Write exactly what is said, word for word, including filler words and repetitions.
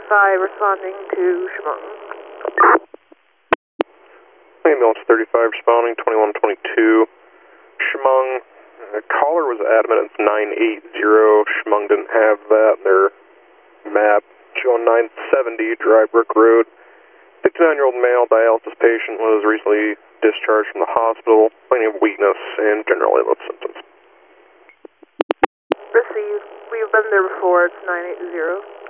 thirty-five responding to Chemung. Ambulance thirty-five responding, twenty-one twenty-two. Chemung, the caller was adamant it's nine eighty. Chemung didn't have that in their map. Showing nine seventy Dry Brook Road. fifty-nine-year-old male dialysis patient was recently discharged from the hospital, complaining of weakness and general ill symptoms. Received. We've been there before. It's nine eighty.